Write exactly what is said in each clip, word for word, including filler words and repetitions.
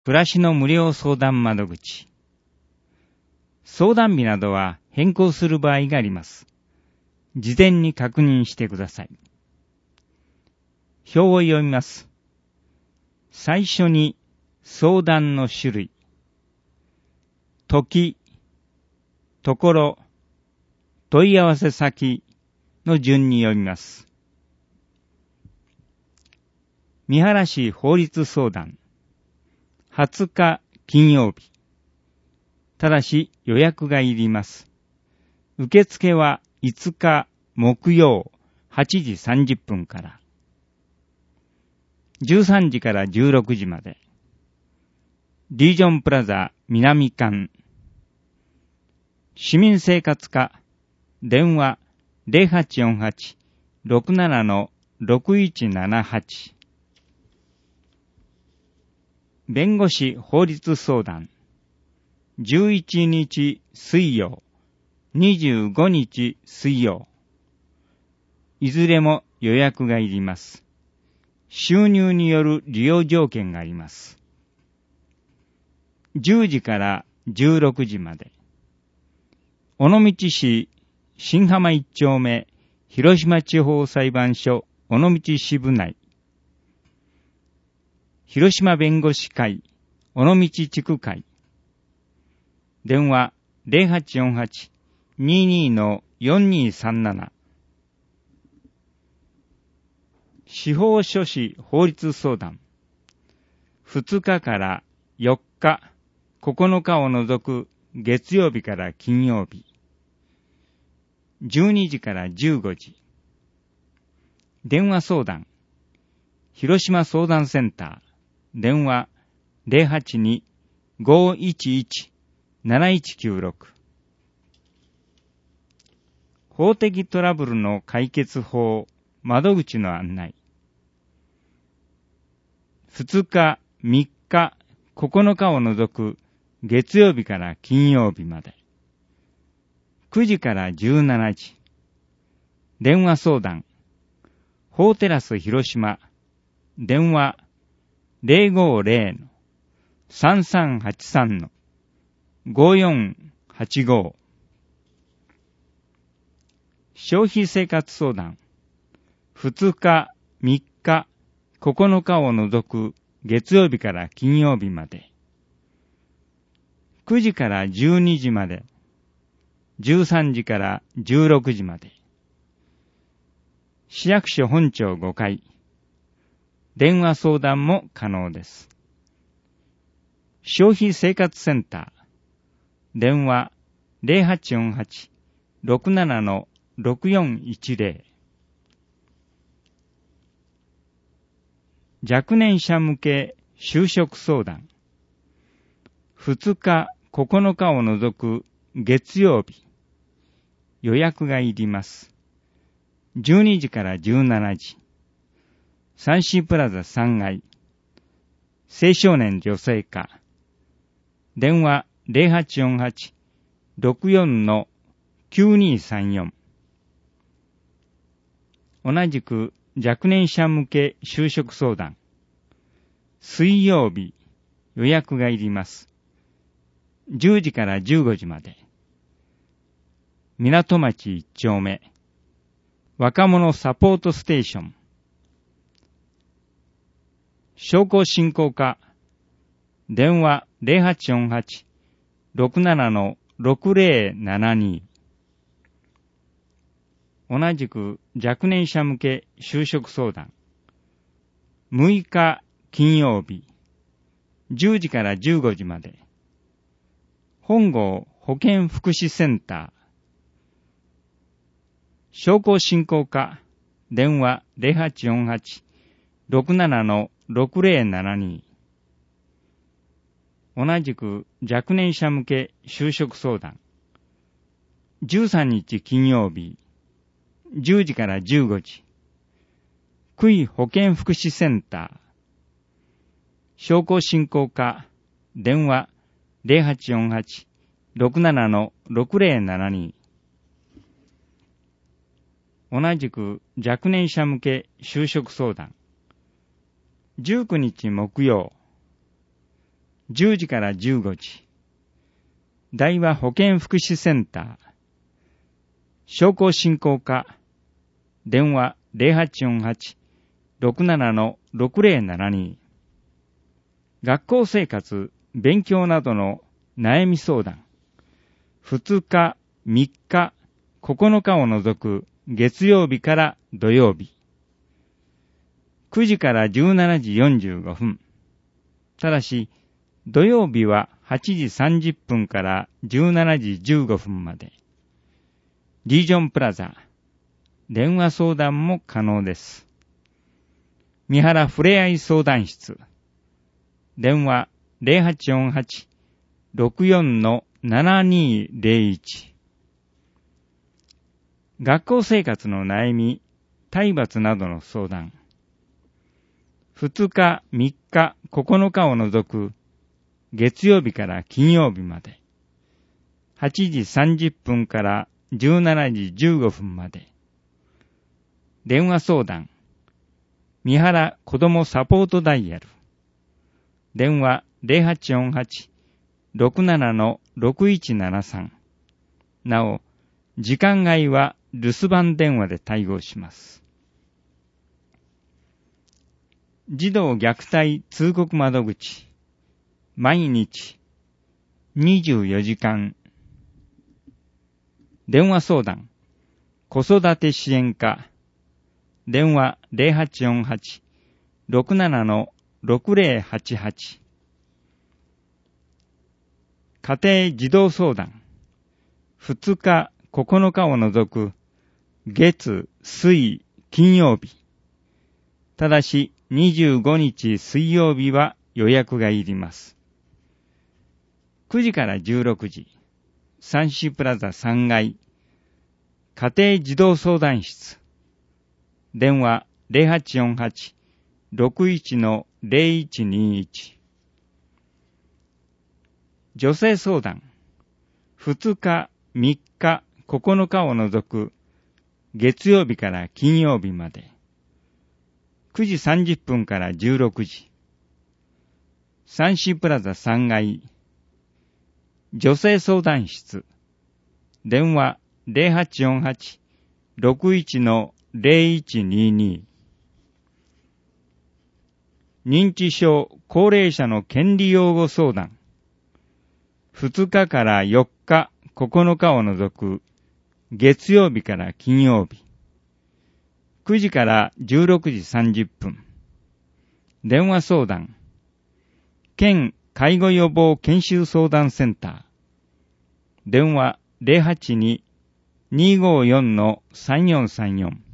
暮らしの無料相談窓口。相談日などは変更する場合があります。事前に確認してください。表を読みます。最初に相談の種類、時、ところ、問い合わせ先の順に読みます。三原市法律相談、はつか金曜日。ただし予約がいります。受付はいつか木曜はちじさんじゅっぷんから。じゅうさんじからじゅうろくじまで。リージョンプラザ南館。市民生活課。電話 ゼロはちよんはち ろくなな ろくいちななはち。弁護士法律相談。じゅういちにち水曜、にじゅうごにち水曜。いずれも予約がいります。収入による利用条件があります。じゅうじからじゅうろくじまで。尾道市新浜一丁目広島地方裁判所尾道支部内。広島弁護士会尾道地区会。電話 ゼロはちよんはち にじゅうに よんにさんなな。司法書士法律相談。ふつかからよっか、ここのかを除く月曜日から金曜日。じゅうにじからじゅうごじ。電話相談。広島相談センター。電話 ゼロはちに ごいちいち なないちきゅうろく。法的トラブルの解決法窓口の案内。ふつか、みっか、ここのかを除く月曜日から金曜日まで。くじからじゅうしちじ。電話相談。法テラス広島。電話 ゼロごゼロ さんさんはちさん ごよんはちご。消費生活相談。ふつか、みっか、ここのかを除く月曜日から金曜日まで。くじからじゅうにじまで。じゅうさんじからじゅうろくじまで。市役所本庁ごかい。電話相談も可能です。消費生活センター。電話 ゼロはちよんはち ろくなな ろくよんいちゼロ。若年者向け就職相談。ふつか、ここのかを除く月曜日。予約がいります。じゅうにじからじゅうしちじ。サンシープラザさんがい。青少年女性課。電話 ゼロはちよんはち ろくよん きゅうにさんよん。同じく若年者向け就職相談。水曜日、予約がいります。じゅうじからじゅうごじまで。港町一丁目。若者サポートステーション。商工振興課。電話 ゼロはちよんはち ろくなな ろくゼロななに。同じく若年者向け就職相談。むいか金曜日。じゅうじからじゅうごじまで。本郷保健福祉センター。商工振興課。電話 ゼロはちよんはち ろくなな ろくゼロななに。同じく若年者向け就職相談。じゅうさんにち金曜日。じゅうじからじゅうごじ。区医保健福祉センター。商工振興課。電話 ゼロはちよんはち ろくなな ろくゼロななに。同じく若年者向け就職相談。じゅうくにち木曜。 じゅうじからじゅうごじ。大和保健福祉センター。商工振興課。電話 ゼロはちよんはち ろくなな ろくぜろななに。学校生活、勉強などの悩み相談。ふつか、みっか、ここのかを除く月曜日から土曜日。くじからじゅうしちじよんじゅうごふん。ただし、土曜日ははちじさんじゅっぷんからじゅうしちじじゅうごふんまで。リージョンプラザ。電話相談も可能です。三原ふれあい相談室。電話 ゼロはちよんはち ろくよん ななにゼロいち。学校生活の悩み、体罰などの相談。ふつか、みっか、ここのかを除く月曜日から金曜日まで。はちじさんじゅっぷんからじゅうしちじじゅうごふんまで。電話相談。三原子どもサポートダイヤル。電話 ゼロはちよんはち ろくなな ろくいちななさん。なお、時間外は留守番電話で対応します。児童虐待通告窓口。毎日にじゅうよじかん。電話相談。子育て支援課。電話 ゼロはちよんはち ろくなな ろくぜろはちはち。家庭児童相談。ふつか、ここのかを除く月、水、金曜日。ただしにじゅうごにち水曜日は予約がいります。くじからじゅうろくじ。サンシープラザさんがい。家庭児童相談室。電話 ゼロはちよんはち ろくいち ゼロいちにいち。女性相談。ふつか、みっか、ここのかを除く月曜日から金曜日まで。くじさんじゅっぷんからじゅうろくじ。サンシープラザさんがい。女性相談室。電話 ゼロはちよんはち ろくいち ゼロいちにに。認知症高齢者の権利擁護相談。ふつかからよっか、ここのかを除く月曜日から金曜日。くじからじゅうろくじさんじゅっぷん。電話相談。県介護予防研修相談センター。電話 ゼロはちに にーごーよん さんよんさんよん。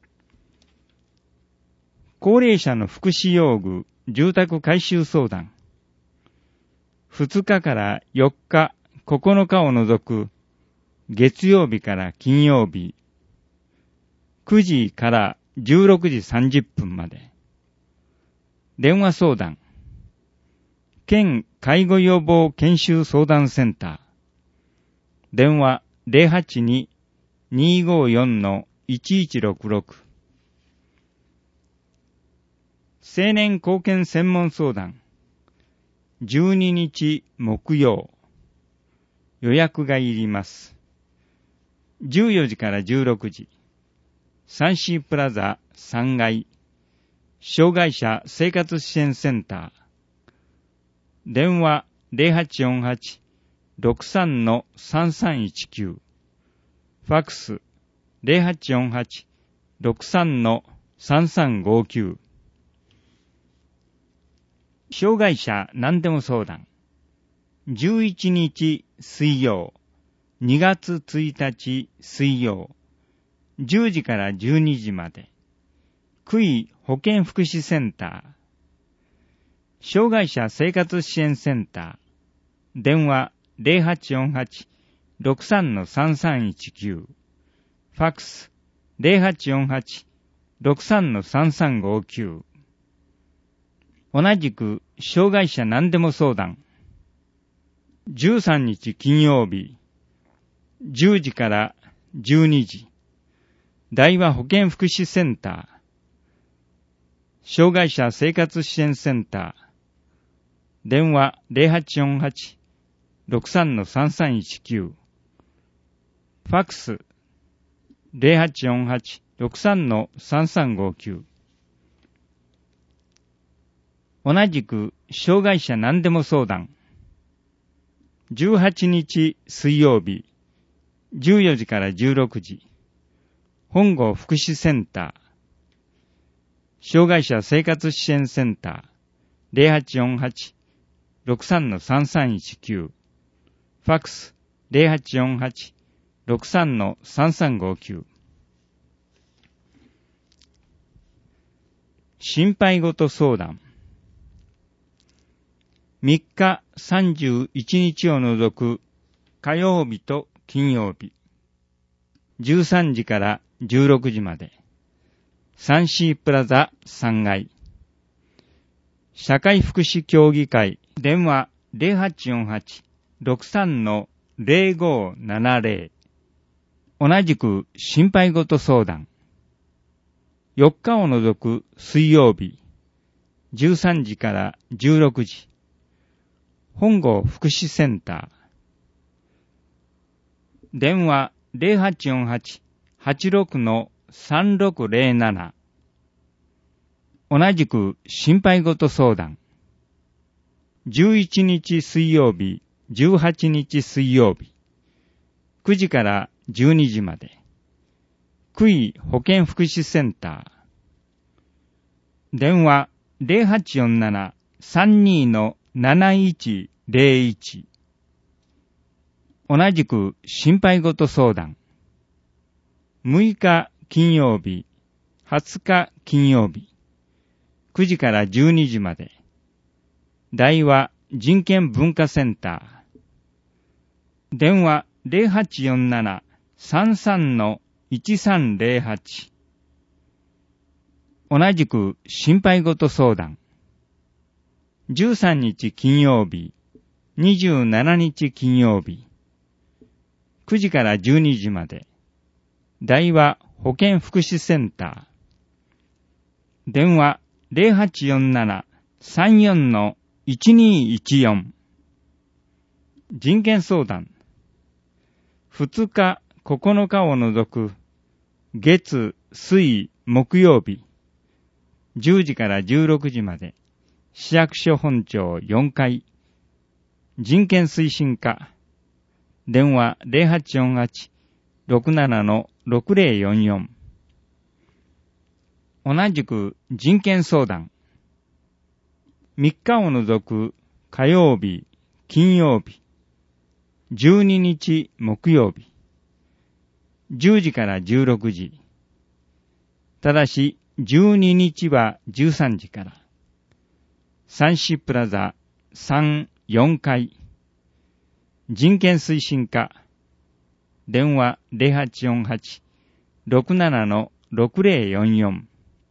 高齢者の福祉用具住宅改修相談。ふつかからよっか、ここのかを除く月曜日から金曜日。くじからじゅうろくじさんじゅっぷんまで。電話相談。県介護予防研修相談センター。電話 ゼロはちに にーごーよん いちいちろくろく。青年貢献専門相談。じゅうににち木曜。予約がいります。じゅうよじからじゅうろくじ。サンシープラザさんがい。障害者生活支援センター。電話 ゼロはちよんはち ろくさん さんさんいちきゅう。ファックス ゼロはちよんはち ろくさん さんさんごきゅう。障害者何でも相談。じゅういちにち水曜、にがつついたち水曜、じゅうじからじゅうにじまで。区医保健福祉センター。障害者生活支援センター。電話 ゼロはちよんはち ろくさん さんさんいちきゅう。ファックス ゼロはちよんはち ろくさん さんさんごきゅう。同じく障害者何でも相談。じゅうさんにち金曜日、じゅうじからじゅうにじ。大和保健福祉センター。障害者生活支援センター。 電話 ゼロはちよんはち ろくさん さんさんいちきゅう。ファックス ゼロはちよんはち ろくさん さんさんごきゅう。同じく障害者何でも相談。じゅうはちにち水曜日、じゅうよじからじゅうろくじ、本郷福祉センター、障害者生活支援センター、ゼロはちよんはち ろくさん さんさんいちきゅう、ファックス ゼロはちよんはち ろくさん さんさんごきゅう。心配事相談。みっかさんじゅういちにちを除く火曜日と金曜日、じゅうさんじからじゅうろくじまで、サンシープラザさんがい、社会福祉協議会、電話 ゼロはちよんはち ろくさん ゼロごななゼロ。同じく心配事相談。よっかを除く水曜日、じゅうさんじからじゅうろくじ、本郷福祉センター。電話 ゼロはちよんはち はちろく さんろくゼロなな。同じく心配事相談。じゅういちにち水曜日、じゅうはちにち水曜日、くじからじゅうにじまで。区医保健福祉センター。電話 ゼロはちよんなな さんに なないちゼロいち。同じく心配事相談。むいか金曜日、はつか金曜日、くじからじゅうにじまで。大和人権文化センター。電話 ゼロはちよんなな さんさん いちさんゼロはち。同じく心配事相談。じゅうさんにち金曜日、にじゅうしちにち金曜日、くじからじゅうにじまで。大和保健福祉センター。電話 ゼロはちよんなな さんよん いちにいちよん。人権相談。ふつか、ここのかを除く月、水、木曜日、じゅうじからじゅうろくじまで。市役所本庁よんかい、人権推進課。電話 ゼロはちよんはち ろくなな ろくゼロよんよん。同じく人権相談。みっかを除く火曜日、金曜日、じゅうににち木曜日、じゅうじからじゅうろくじ。ただしじゅうににちはじゅうさんじから。サンシープラザさん、よんかい、人権推進課。電話 ゼロはちよんはち ろくなな ろくゼロよんよん。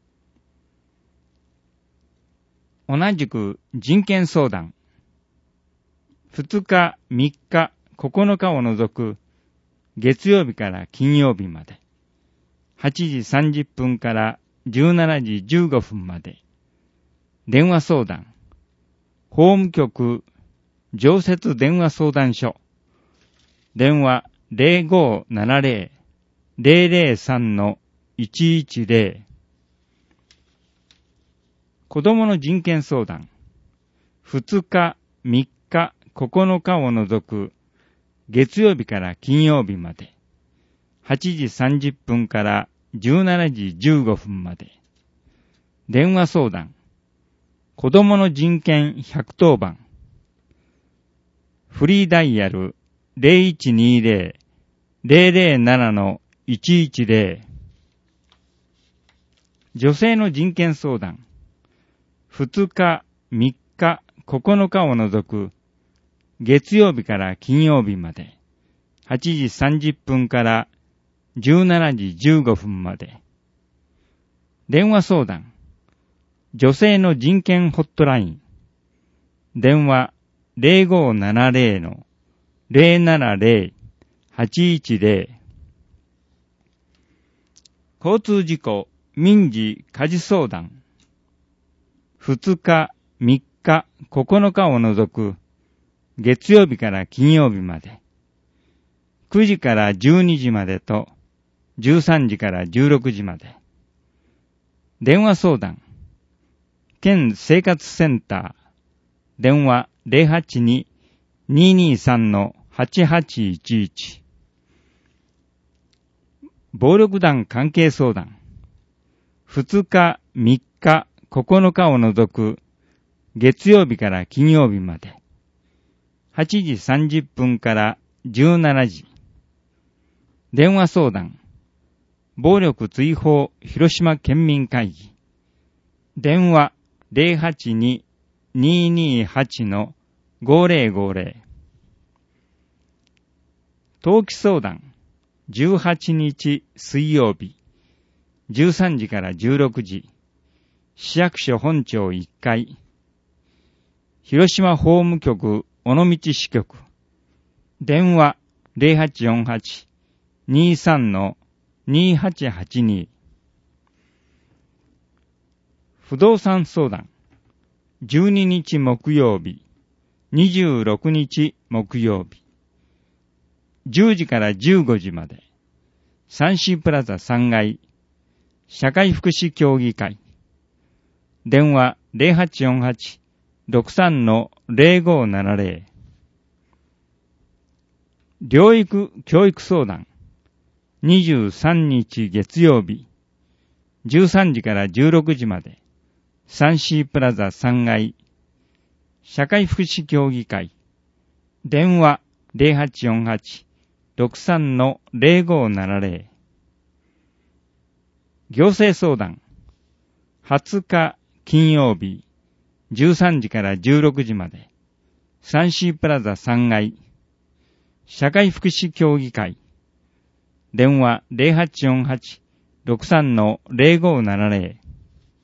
同じく人権相談。ふつか、みっか、ここのかを除く月曜日から金曜日まで。はちじさんじゅっぷんからじゅうしちじじゅうごふんまで。電話相談。法務局常設電話相談所。電話 ゼロごななゼロ ゼロゼロさん いちいちゼロ。子どもの人権相談。ふつか、みっか、ここのかを除く月曜日から金曜日まで。はちじさんじゅっぷんからじゅうしちじじゅうごふんまで。電話相談。子どもの人権ひゃくとおばん。フリーダイヤル ゼロいちにゼロ ゼロゼロなな いちいちゼロ。女性の人権相談。ふつか、みっか、ここのかを除く月曜日から金曜日まで。はちじさんじゅっぷんからじゅうしちじじゅうごふんまで。電話相談。女性の人権ホットライン。電話 ゼロごななゼロ ゼロななゼロ はちいちゼロ。交通事故、民事、家事相談。ふつか、みっ日、ここのかを除く月曜日から金曜日まで、くじからじゅうにじまでとじゅうさんじからじゅうろくじまで。電話相談、県生活センター、電話 ゼロはちに にーにーさん はちはちいちいち。暴力団関係相談、ふつか、みっか、ここのかを除く月曜日から金曜日まで、はちじさんじゅっぷんからじゅうしちじ。電話相談、暴力追放広島県民会議、電話 ゼロはちに にーにーはち ごぜろごぜろ。登記相談、じゅうはちにち水曜日、じゅうさんじからじゅうろくじ、市役所本庁いっかい、広島法務局尾道支局、電話 ゼロはちよんはち にーさん にーはちはちに。不動産相談、じゅうににち木曜日、にじゅうろくにち木曜日、じゅうじからじゅうごじまで、サンシープラザさんがい、社会福祉協議会、電話 ゼロはちよんはち ろくさん ゼロごななぜろ。療育教育相談、にじゅうさんにち月曜日、じゅうさんじからじゅうろくじまで、サンシープラザさんがい、社会福祉協議会、電話 ゼロはちよんはち ろくさん ゼロごななぜろ。行政相談、はつか金曜日、じゅうさんじからじゅうろくじまで、サンシープラザさんがい、社会福祉協議会、電話 ゼロはちよんはち ろくさん ゼロごななぜろ。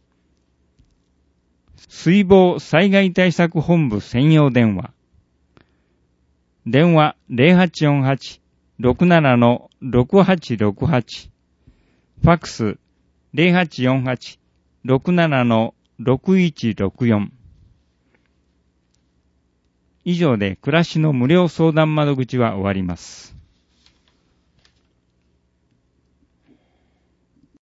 水防災害対策本部専用電話、電話 ゼロはちよんはち ろくなな ろくはちろくはち、ファックス ゼロはちよんはち ろくなな ろくいちろくよん。以上で暮らしの無料相談窓口は終わります。